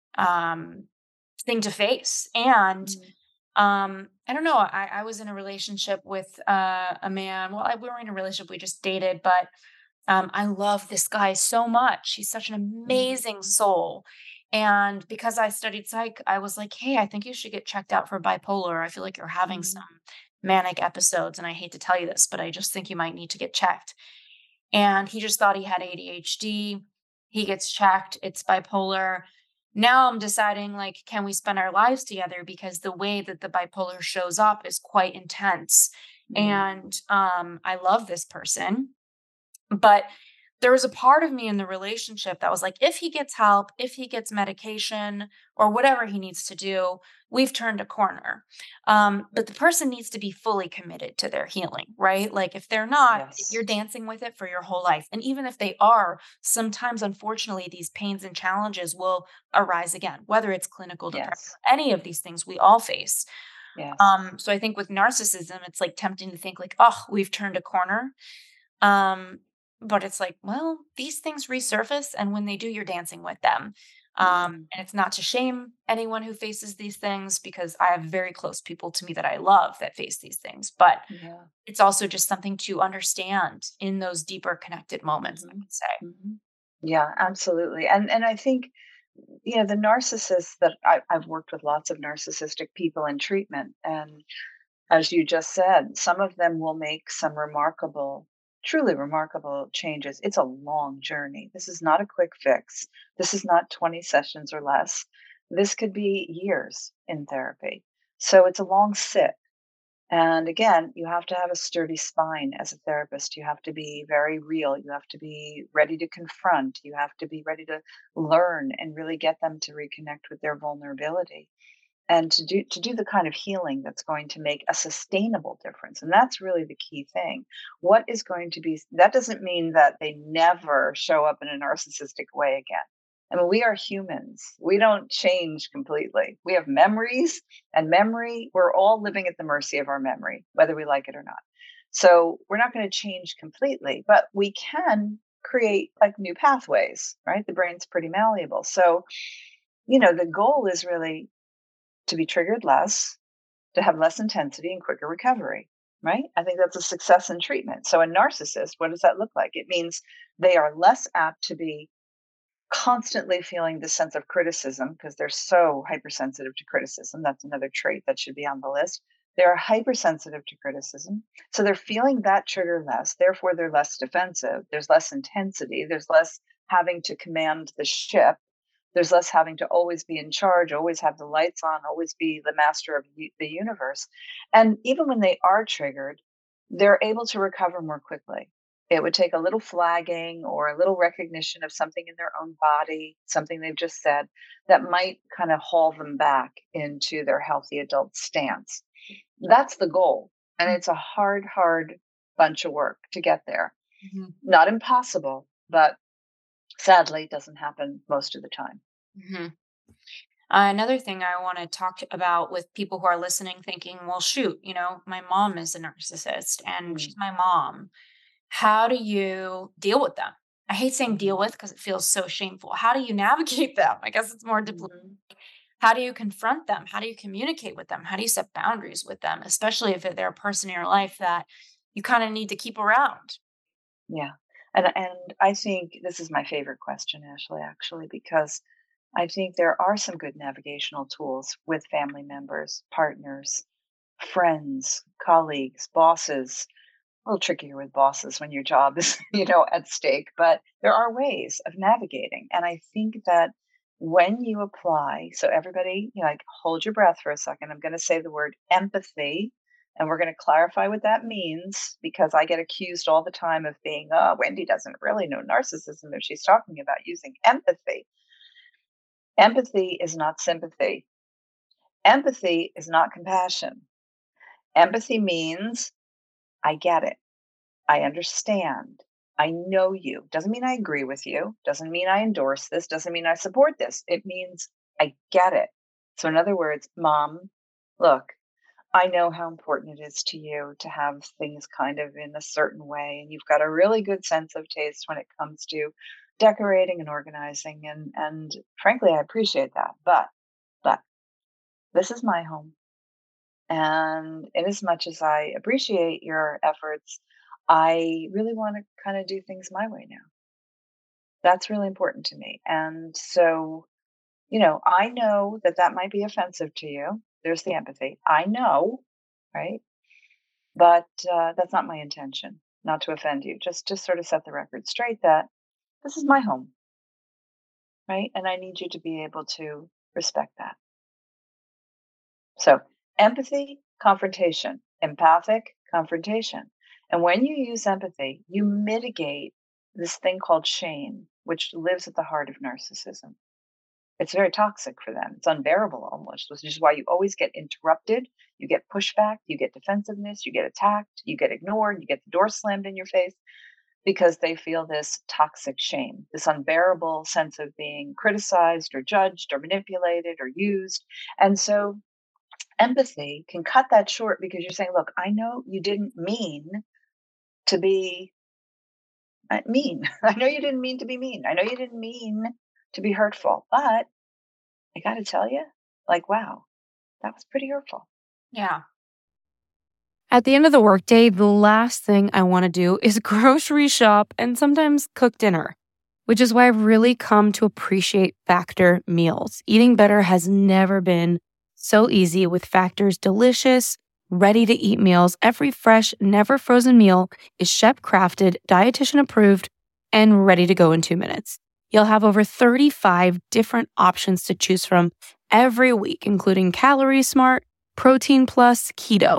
um, thing to face. And Mhm. um, I don't know. I, I was in a relationship with uh, a man. Well, I, we were in a relationship. We just dated, but Um, I love this guy so much. He's such an amazing Mhm. soul. And because I studied psych, I was like, hey, I think you should get checked out for bipolar. I feel like you're having some Mhm. manic episodes. And I hate to tell you this, but I just think you might need to get checked. And he just thought he had A D H D. He gets checked, it's bipolar. Now I'm deciding, like, can we spend our lives together? Because the way that the bipolar shows up is quite intense. Mhm. And um, I love this person. But there was a part of me in the relationship that was like, if he gets help, if he gets medication or whatever he needs to do, we've turned a corner. Um, but the person needs to be fully committed to their healing, right? Like if they're not, Yes. you're dancing with it for your whole life. And even if they are, sometimes, unfortunately, these pains and challenges will arise again, whether it's clinical depression, Yes. any of these things we all face. Yes. Um, so I think with narcissism, it's like tempting to think like, oh, we've turned a corner. Um, but it's like, well, these things resurface, and when they do, you're dancing with them. Um, Mhm. and it's not to shame anyone who faces these things because I have very close people to me that I love that face these things. But Yeah. it's also just something to understand in those deeper connected moments, I Mhm. would say. Mhm. Yeah, absolutely. And and I think, you know, the narcissists that I, I've worked with lots of narcissistic people in treatment, and as you just said, some of them will make some remarkable, truly remarkable changes. It's a long journey. This is not a quick fix. This is not twenty sessions or less. This could be years in therapy. So it's a long sit. And again, you have to have a sturdy spine as a therapist. You have to be very real. You have to be ready to confront. You have to be ready to learn and really get them to reconnect with their vulnerability and to do to do the kind of healing that's going to make a sustainable difference. And that's really the key thing. What is going to be that doesn't mean that they never show up in a narcissistic way again. I mean, we are humans. We don't change completely. We have memories, and memory, we're all living at the mercy of our memory, whether we like it or not. So we're not going to change completely, but we can create like new pathways, right? The brain's pretty malleable. So, you know, the goal is really to be triggered less, to have less intensity and quicker recovery, right? I think that's a success in treatment. So, a narcissist, what does that look like? It means they are less apt to be constantly feeling the sense of criticism because they're so hypersensitive to criticism. That's another trait that should be on the list. They're hypersensitive to criticism. So they're feeling that trigger less. Therefore, they're less defensive. There's less intensity. There's less having to command the ship. There's less having to always be in charge, always have the lights on, always be the master of u- the universe. And even when they are triggered, they're able to recover more quickly. It would take a little flagging or a little recognition of something in their own body, something they've just said, that might kind of haul them back into their healthy adult stance. That's the goal. And it's a hard, hard bunch of work to get there. Mhm. Not impossible, but sadly, it doesn't happen most of the time. Mhm. Uh, another thing I want to talk about with people who are listening, thinking, well, shoot, you know, my mom is a narcissist and Mm, she's my mom. How do you deal with them? I hate saying deal mhm, with because it feels so shameful. How do you navigate them? I guess it's more diplomatic. mhm. How do you confront them? How do you communicate with them? How do you set boundaries with them, especially if they're a person in your life that you kind of need to keep around? Yeah. And and I think this is my favorite question, Ashley, actually, because I think there are some good navigational tools with family members, partners, friends, colleagues, bosses. A little trickier with bosses when your job is, you know, at stake, but there are ways of navigating. And I think that when you apply, so everybody, you know, like hold your breath for a second. I'm going to say the word empathy, and we're going to clarify what that means because I get accused all the time of being, oh, Wendy doesn't really know narcissism if she's talking about using empathy. Empathy is not sympathy. Empathy is not compassion. Empathy means I get it. I understand. I know you. Doesn't mean I agree with you. Doesn't mean I endorse this. Doesn't mean I support this. It means I get it. So, in other words, mom, look, I know how important it is to you to have things kind of in a certain way. And you've got a really good sense of taste when it comes to decorating and organizing. And, and frankly, I appreciate that. But, but this is my home. And in as much as I appreciate your efforts, I really want to kind of do things my way now. That's really important to me. And so, you know, I know that that might be offensive to you. There's the empathy. I know, right? But uh, that's not my intention, not to offend you. Just, just sort of set the record straight that this is my home, right? And I need you to be able to respect that. So, empathy, confrontation, empathic, confrontation. And when you use empathy, you mitigate this thing called shame, which lives at the heart of narcissism. It's very toxic for them. It's unbearable almost, which is why you always get interrupted. You get pushback, you get defensiveness, you get attacked, you get ignored, you get the door slammed in your face because they feel this toxic shame, this unbearable sense of being criticized or judged or manipulated or used. And so empathy can cut that short because you're saying, look, I know you didn't mean to be uh, mean. I know you didn't mean to be mean. I know you didn't mean to be hurtful, but I got to tell you, like, wow, that was pretty hurtful. Yeah. At the end of the workday, the last thing I want to do is grocery shop and sometimes cook dinner, which is why I've really come to appreciate Factor meals. Eating better has never been so easy with Factor's delicious, ready-to-eat meals. Every fresh, never frozen meal is chef-crafted, dietitian approved, and ready to go in two minutes. You'll have over thirty-five different options to choose from every week, including Calorie Smart, Protein Plus, Keto.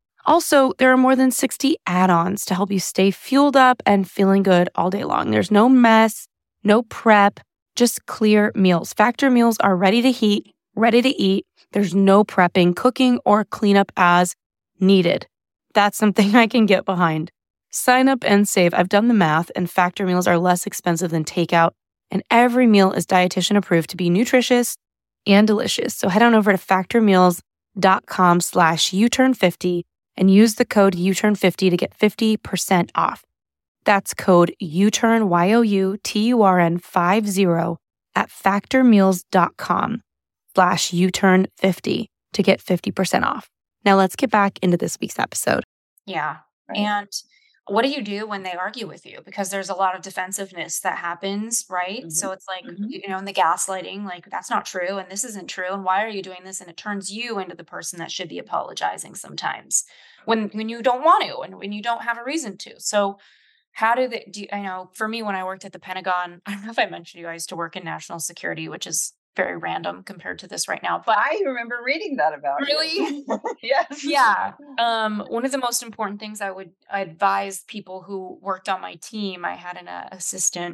Also, there are more than sixty add-ons to help you stay fueled up and feeling good all day long. There's no mess, no prep, just clear meals. Factor meals are ready to heat, ready to eat. There's no prepping, cooking, or cleanup as needed. That's something I can get behind. Sign up and save. I've done the math, and Factor meals are less expensive than takeout, and every meal is dietitian approved to be nutritious and delicious. So head on over to factormeals.com slash U-turn50 and use the code U turn fifty to get fifty percent off. That's code U-turn, Y O U T U R N fifty at factormeals.com slash U-turn50 to get fifty percent off. Now let's get back into this week's episode. Yeah. Right. And what do you do when they argue with you? Because there's a lot of defensiveness that happens, right? Mm-hmm. So it's like, Mm-hmm. you know, in the gaslighting, like, that's not true. And this isn't true. And why are you doing this? And it turns you into the person that should be apologizing sometimes when, when you don't want to and when you don't have a reason to. So how do they, do you, I know for me, when I worked at the Pentagon, I don't know if I mentioned you, I used to work in national security, which is very random compared to this right now, but I remember reading that about really, you. Yes. yeah. Um, one of the most important things I would advise people who worked on my team, I had an uh, assistant,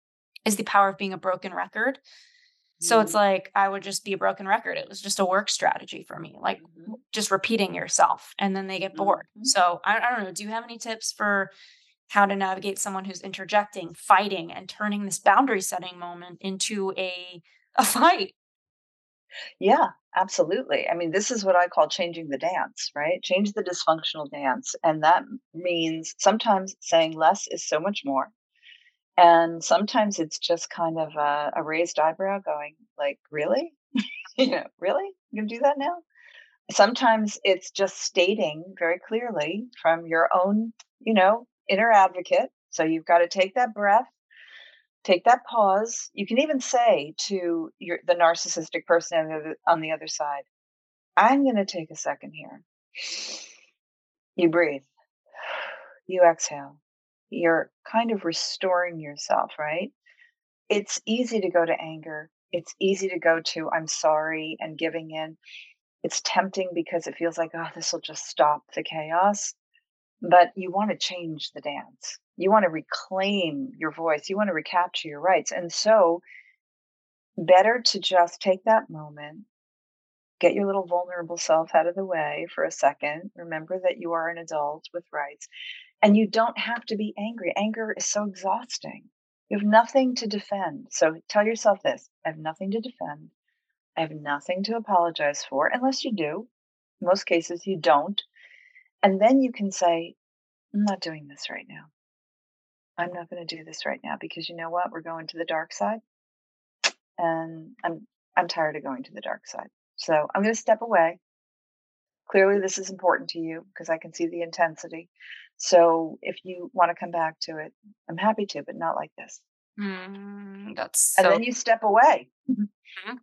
is the power of being a broken record. So it's Mhm. like I would just be a broken record. It was just a work strategy for me, like Mhm. just repeating yourself, and then they get bored. Mhm. So I, I don't know. Do you have any tips for how to navigate someone who's interjecting, fighting, and turning this boundary setting moment into a a fight? Yeah, absolutely. I mean, this is what I call changing the dance, right? Change the dysfunctional dance. And that means sometimes saying less is so much more. And sometimes it's just kind of a, a raised eyebrow going, like, really? You know, really? You can do that now? Sometimes it's just stating very clearly from your own, you know, inner advocate. So you've got to take that breath, take that pause. You can even say to your the narcissistic person on the, other- on the other side, I'm going to take a second here. You breathe, you exhale. You're kind of restoring yourself, right? It's easy to go to anger. It's easy to go to I'm sorry and giving in. It's tempting because it feels like, oh, this will just stop the chaos. But you want to change the dance. You want to reclaim your voice. You want to recapture your rights. And so, better to just take that moment, get your little vulnerable self out of the way for a second. Remember that you are an adult with rights and you don't have to be angry. Anger is so exhausting. You have nothing to defend. So tell yourself this: I have nothing to defend. I have nothing to apologize for, unless you do. In most cases, you don't. And then you can say, I'm not doing this right now. I'm not going to do this right now because you know what? We're going to the dark side, and I'm I'm tired of going to the dark side. So I'm going to step away. Clearly, this is important to you because I can see the intensity. So if you want to come back to it, I'm happy to, but not like this. Mm, that's And so then you step away. Mhm.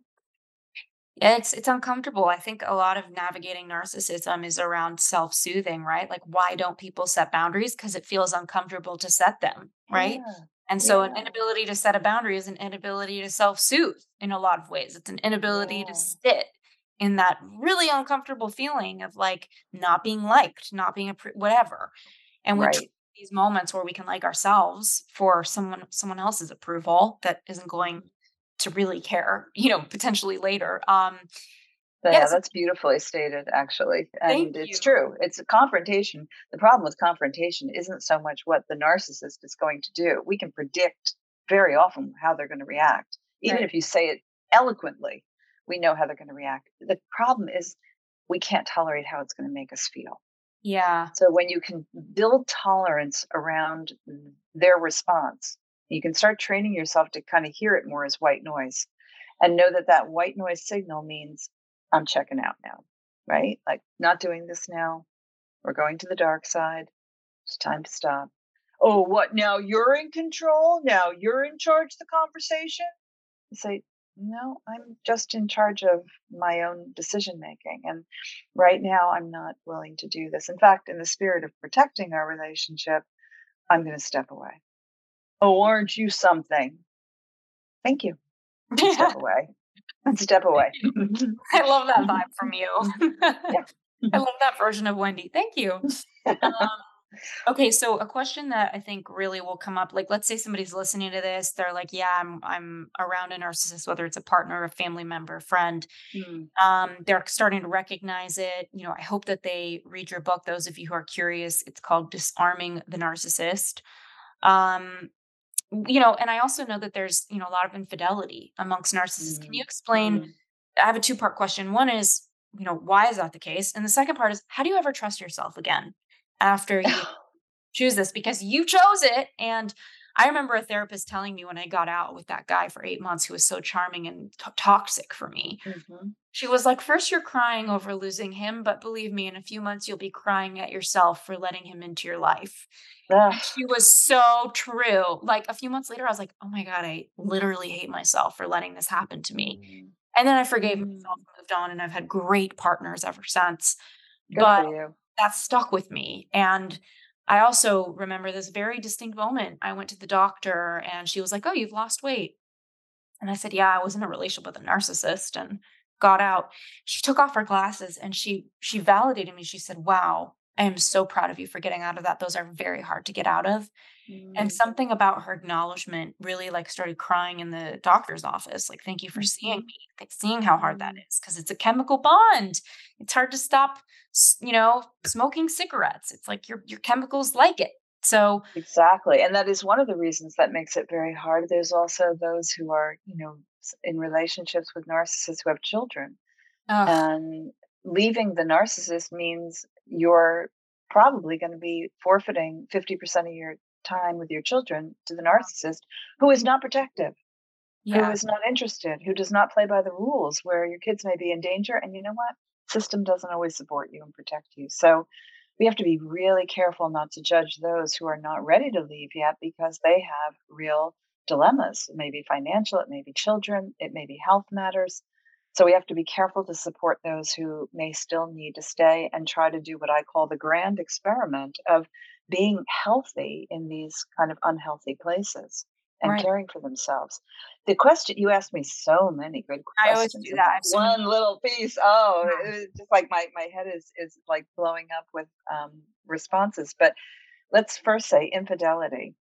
Yeah, it's it's uncomfortable. I think a lot of navigating narcissism is around self-soothing, right? Like, why don't people set boundaries? Because it feels uncomfortable to set them, right? Yeah. And so an Yeah. inability to set a boundary is an inability to self-soothe in a lot of ways. It's an inability to Yeah. sit in that really uncomfortable feeling of like not being liked, not being appro- whatever. And we tr- Right. these moments where we can like ourselves for someone someone else's approval that isn't going to really care, you know, potentially later. Um, Yeah, yes, that's beautifully stated, actually. thank And it's you. true. It's a confrontation. The problem with confrontation isn't so much what the narcissist is going to do. We can predict very often how they're going to react. Even Right. if you say it eloquently, we know how they're going to react. The problem is we can't tolerate how it's going to make us feel. Yeah. So when you can build tolerance around their response, you can start training yourself to kind of hear it more as white noise and know that that white noise signal means I'm checking out now, right? Like not doing this now. We're going to the dark side. It's time to stop. Oh, what now? You're in control? Now you're in charge of the conversation? You say, no, I'm just in charge of my own decision making. And right now, I'm not willing to do this. In fact, in the spirit of protecting our relationship, I'm going to step away. Oh, aren't you something? Thank you. And step away. And step away. I love that vibe from you. Yeah. I love that version of Wendy. Thank you. Um, okay, so a question that I think really will come up, like let's say somebody's listening to this, they're like, yeah, I'm I'm around a narcissist, whether it's a partner, a family member, friend. Mm, Um, they're starting to recognize it. You know, I hope that they read your book. Those of you who are curious, it's called Disarming the Narcissist. Um, you know, and I also know that there's, you know, a lot of infidelity amongst narcissists. Can you mm, explain? mm. I have a two part question. One is, you know, why is that the case? And the second part is, how do you ever trust yourself again after you choose this? Because you chose it. And I remember a therapist telling me when I got out with that guy for eight months who was so charming and to toxic for me. Mhm. She was like, first you're crying over losing him, but believe me, in a few months you'll be crying at yourself for letting him into your life. Ugh. And she was so true. Like a few months later, I was like, oh my God, I literally hate myself for letting this happen to me. Mm, And then I forgave myself, mm. moved on, and I've had great partners ever since. Good for But you. that stuck with me. And I also remember this very distinct moment. I went to the doctor and she was like, oh, you've lost weight. And I said, yeah, I was in a relationship with a narcissist and got out. She took off her glasses and she she validated me. She said, wow, I am so proud of you for getting out of that. Those are very hard to get out of. And Mm, something about her acknowledgement really like started crying in the doctor's office. Like, thank you for seeing mhm, me, like seeing how hard that mm. is. Cause it's a chemical bond. It's hard to stop, s- you know, smoking cigarettes. It's like your, your chemicals like it. So, Exactly, and that is one of the reasons that makes it very hard. There's also those who are, you know, s in relationships with narcissists who have children, ugh, and leaving the narcissist means you're probably gonna be forfeiting fifty percent of your time with your children to the narcissist, who is not protective, who yeah, is not interested, who does not play by the rules, where your kids may be in danger, and you know what? System doesn't always support you and protect you. So we have to be really careful not to judge those who are not ready to leave yet because they have real dilemmas. It may be financial, it may be children, it may be health matters. So we have to be careful to support those who may still need to stay and try to do what I call the grand experiment of being healthy in these kind of unhealthy places and right. caring for themselves. The question you asked me so many good I always questions do in that. I that have so many. one little piece. Oh, Yeah. it was just like my my head is is like blowing up with um, responses. But let's first say infidelity.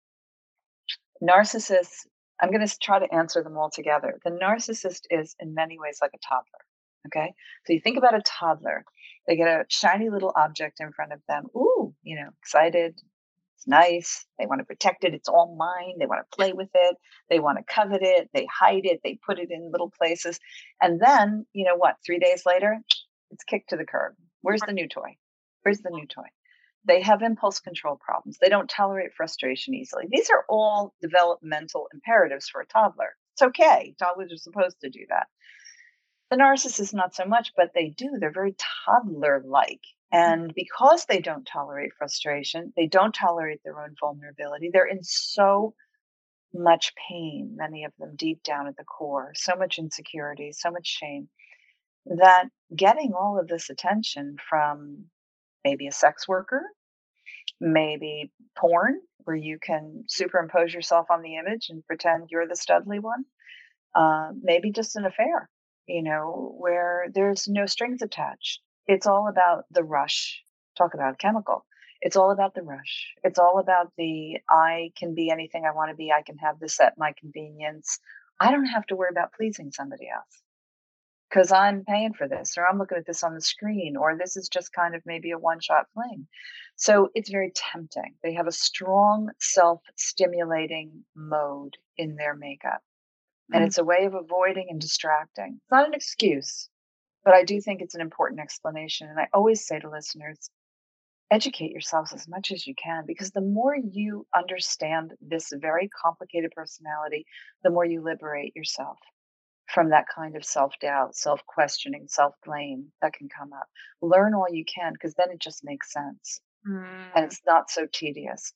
Narcissists. I'm going to try to answer them all together. The narcissist is in many ways like a toddler. Okay, so you think about a toddler. They get a shiny little object in front of them. Ooh, you know, excited, it's nice. They want to protect it. It's all mine. They want to play with it. They want to covet it. They hide it. They put it in little places. And then, you know what? Three days later, it's kicked to the curb. Where's the new toy? Where's the new toy? They have impulse control problems. They don't tolerate frustration easily. These are all developmental imperatives for a toddler. It's okay. Toddlers are supposed to do that. The narcissist, not so much, but they do. They're very toddler like. And because they don't tolerate frustration, they don't tolerate their own vulnerability. They're in so much pain, many of them deep down at the core, so much insecurity, so much shame, that getting all of this attention from maybe a sex worker, maybe porn, where you can superimpose yourself on the image and pretend you're the studly one, uh, maybe just an affair, you know, where there's no strings attached. It's all about the rush. Talk about chemical. It's all about the rush. It's all about the I can be anything I want to be. I can have this at my convenience. I don't have to worry about pleasing somebody else because I'm paying for this, or I'm looking at this on the screen, or this is just kind of maybe a one shot fling. So it's very tempting. They have a strong self stimulating mode in their makeup. And Mm. it's a way of avoiding and distracting. It's not an excuse, but I do think it's an important explanation. And I always say to listeners, educate yourselves as much as you can, because the more you understand this very complicated personality, the more you liberate yourself from that kind of self doubt, self questioning, self blame that can come up. Learn all you can, because then it just makes sense and Mm. it's not so tedious.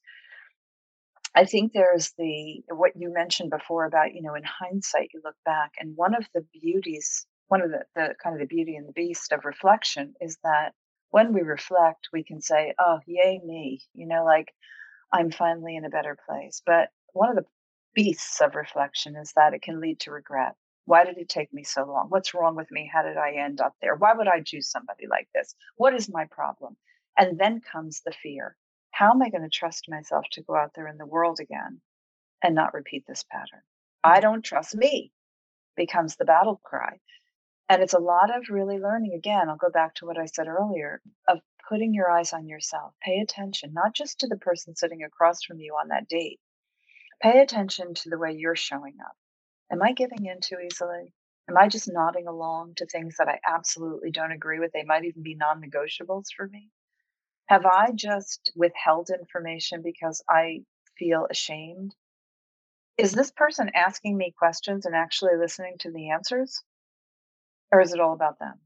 I think there's the what you mentioned before about, you know, in hindsight, you look back, and one of the beauties, one of the, the kind of the beauty and the beast of reflection is that when we reflect, we can say, oh, yay, me, you know, like I'm finally in a better place. But one of the beasts of reflection is that it can lead to regret. Why did it take me so long? What's wrong with me? How did I end up there? Why would I choose somebody like this? What is my problem? And then comes the fear. How am I going to trust myself to go out there in the world again and not repeat this pattern? I don't trust me becomes the battle cry. And it's a lot of really learning. Again, I'll go back to what I said earlier of putting your eyes on yourself. Pay attention, not just to the person sitting across from you on that date. Pay attention to the way you're showing up. Am I giving in too easily? Am I just nodding along to things that I absolutely don't agree with? They might even be non negotiables for me. Have I just withheld information because I feel ashamed? Is this person asking me questions and actually listening to the answers? Or is it all about them?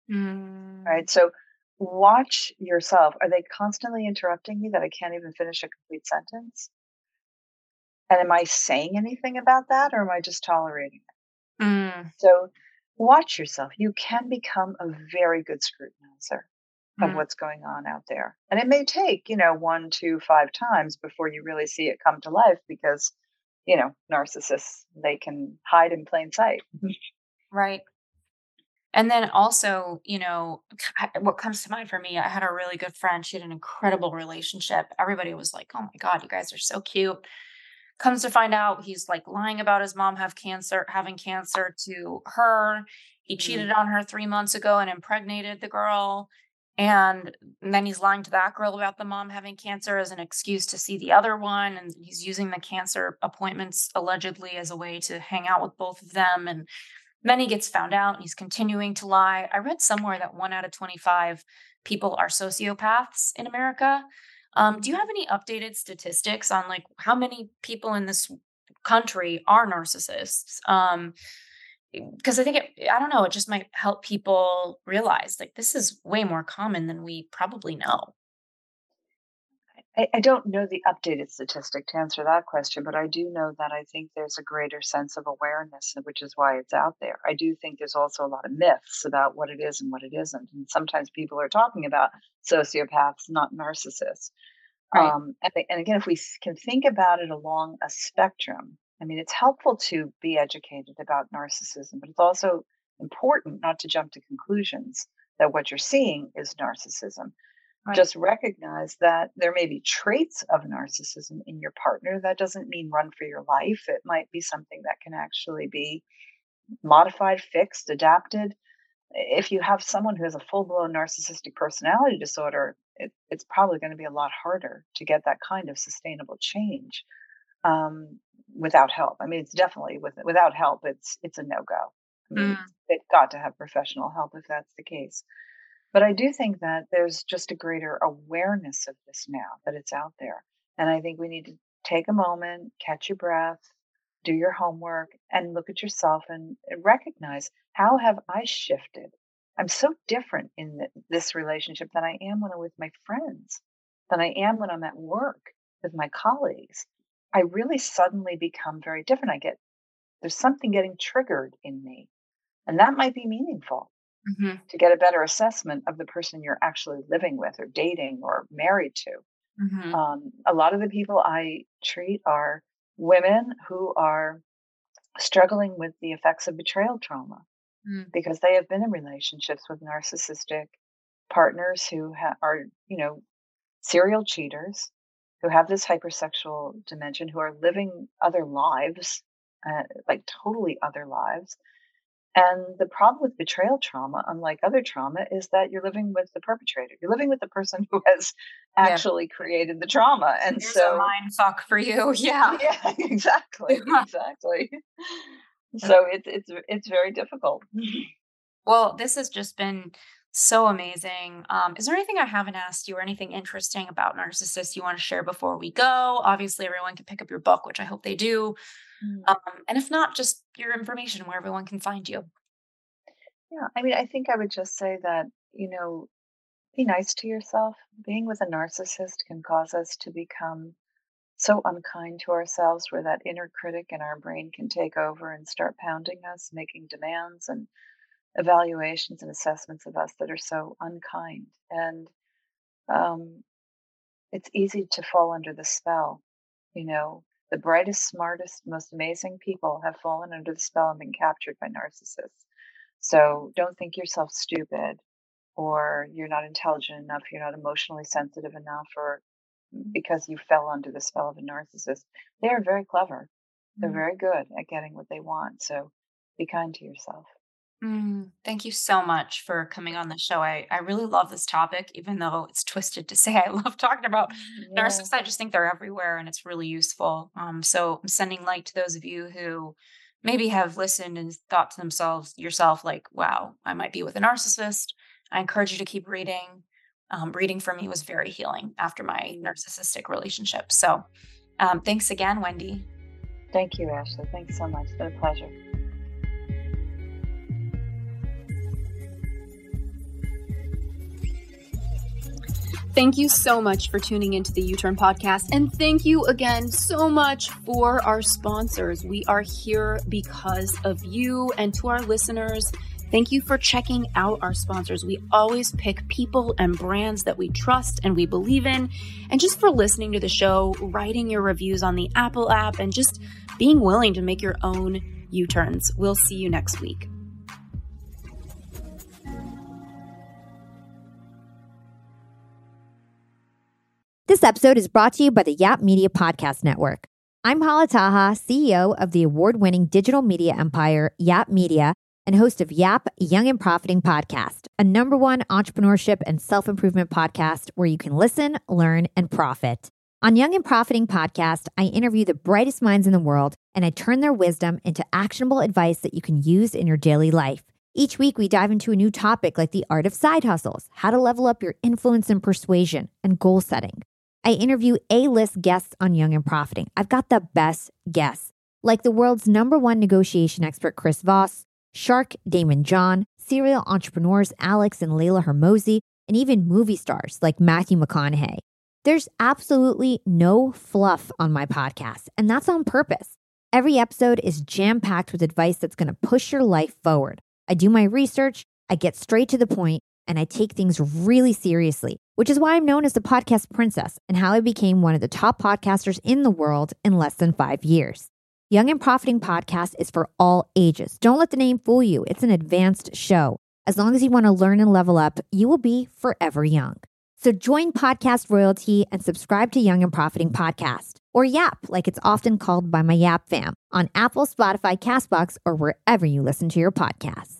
Mm. Right? So watch yourself. Are they constantly interrupting me that I can't even finish a complete sentence? And am I saying anything about that, or am I just tolerating it? Mm. So watch yourself. You can become a very good scrutinizer of Mm. what's going on out there. And it may take, you know, one, two, five times before you really see it come to life because, you know, narcissists, they can hide in plain sight. Right. And then also, you know, I- what comes to mind for me, I had a really good friend. She had an incredible relationship. Everybody was like, "Oh my God, you guys are so cute." Comes to find out he's like lying about his mom have cancer, having cancer to her. He cheated Mm, on her three months ago and impregnated the girl. And then he's lying to that girl about the mom having cancer as an excuse to see the other one. And he's using the cancer appointments allegedly as a way to hang out with both of them. And then he gets found out and he's continuing to lie. I read somewhere that one out of twenty-five people are sociopaths in America. Um, do you have any updated statistics on like how many people in this country are narcissists? Um, because I think it, I don't know, it just might help people realize like this is way more common than we probably know. I, I don't know the updated statistic to answer that question, but I do know that I think there's a greater sense of awareness, which is why it's out there. I do think there's also a lot of myths about what it is and what it isn't. And sometimes people are talking about sociopaths, not narcissists. Right. Um, and, the- and again, if we s- can think about it along a spectrum, I mean, it's helpful to be educated about narcissism, but it's also important not to jump to conclusions that what you're seeing is narcissism. Right. Just recognize that there may be traits of narcissism in your partner. That doesn't mean run for your life. It might be something that can actually be modified, fixed, adapted. If you have someone who has a full blown narcissistic personality disorder, it, it's probably going to be a lot harder to get that kind of sustainable change um, without help. I mean, it's definitely with without help, it's it's a no go. I mean, Mm. they've got to have professional help if that's the case. But I do think that there's just a greater awareness of this now that it's out there. And I think we need to take a moment, catch your breath, do your homework, and look at yourself and recognize, how have I shifted? I'm so different in this relationship than I am when I'm with my friends, than I am when I'm at work with my colleagues. I really suddenly become very different. I get, there's something getting triggered in me, and that might be meaningful Mm-hmm. to get a better assessment of the person you're actually living with or dating or married to. Mm-hmm. Um, a lot of the people I treat are women who are struggling with the effects of betrayal trauma Mm. because they have been in relationships with narcissistic partners who ha- are, you know, serial cheaters, who have this hypersexual dimension, who are living other lives, uh, like totally other lives. And the problem with betrayal trauma, unlike other trauma, is that you're living with the perpetrator. You're living with the person who has Yeah. actually created the trauma. And There's so, a mind fuck for you. Yeah. yeah, exactly, exactly. So it's it's it's very difficult. Well, this has just been so amazing. Um, is there anything I haven't asked you or anything interesting about narcissists you want to share before we go? Obviously, everyone can pick up your book, which I hope they do. Mm. Um, and if not, just your information where everyone can find you. Yeah, I mean, I think I would just say that, you know, be nice to yourself. Being with a narcissist can cause us to become so unkind to ourselves, where that inner critic in our brain can take over and start pounding us, making demands and evaluations and assessments of us that are so unkind. And um, it's easy to fall under the spell. You know, the brightest, smartest, most amazing people have fallen under the spell and been captured by narcissists. So don't think yourself stupid, or you're not intelligent enough, you're not emotionally sensitive enough, or because you fell under the spell of a narcissist. They are very clever. They're Mm. very good at getting what they want. So be kind to yourself. Mm, thank you so much for coming on the show. I, I really love this topic, even though it's twisted to say I love talking about Yeah. narcissists. I just think they're everywhere and it's really useful. Um, so I'm sending light to those of you who maybe have listened and thought to themselves, yourself, like, wow, I might be with a narcissist. I encourage you to keep reading. Um, reading for me was very healing after my narcissistic relationship. So um, thanks again, Wendy. Thank you, Ashley. Thanks so much. It's been a pleasure. Thank you so much for tuning into the U-Turn podcast. And thank you again so much for our sponsors. We are here because of you. And to our listeners, thank you for checking out our sponsors. We always pick people and brands that we trust and we believe in. And just for listening to the show, writing your reviews on the Apple app, and just being willing to make your own U-turns. We'll see you next week. This episode is brought to you by the Yap Media Podcast Network. I'm Hala Taha, C E O of the award-winning digital media empire, Yap Media, and host of Yap Young and Profiting Podcast, a number one entrepreneurship and self-improvement podcast where you can listen, learn, and profit. On Young and Profiting Podcast, I interview the brightest minds in the world, and I turn their wisdom into actionable advice that you can use in your daily life. Each week, we dive into a new topic like the art of side hustles, how to level up your influence and persuasion, and goal setting. I interview A-list guests on Young and Profiting. I've got the best guests, like the world's number one negotiation expert, Chris Voss, Shark Damon John, serial entrepreneurs Alex and Layla Hermosi, and even movie stars like Matthew McConaughey. There's absolutely no fluff on my podcast, and that's on purpose. Every episode is jam-packed with advice that's going to push your life forward. I do my research, I get straight to the point, and I take things really seriously, which is why I'm known as the podcast princess and how I became one of the top podcasters in the world in less than five years. Young and Profiting Podcast is for all ages. Don't let the name fool you. It's an advanced show. As long as you want to learn and level up, you will be forever young. So join podcast royalty and subscribe to Young and Profiting Podcast, or Yap, like it's often called by my Yap fam, on Apple, Spotify, CastBox, or wherever you listen to your podcasts.